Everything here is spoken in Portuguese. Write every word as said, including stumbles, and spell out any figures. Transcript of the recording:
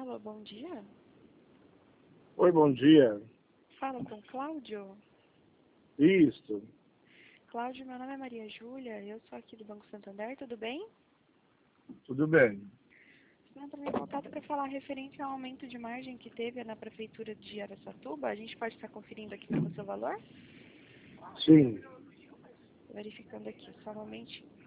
Alô, bom dia. Oi, bom dia. Fala com Cláudio. Isso, Cláudio, meu nome é Maria Júlia, eu sou aqui do Banco Santander, tudo bem? tudo bem. Estou entrando em contato para falar referente ao aumento de margem que teve na Prefeitura de Araçatuba. A gente pode estar conferindo aqui com o seu valor? Sim, Verificando aqui, só um momentinho.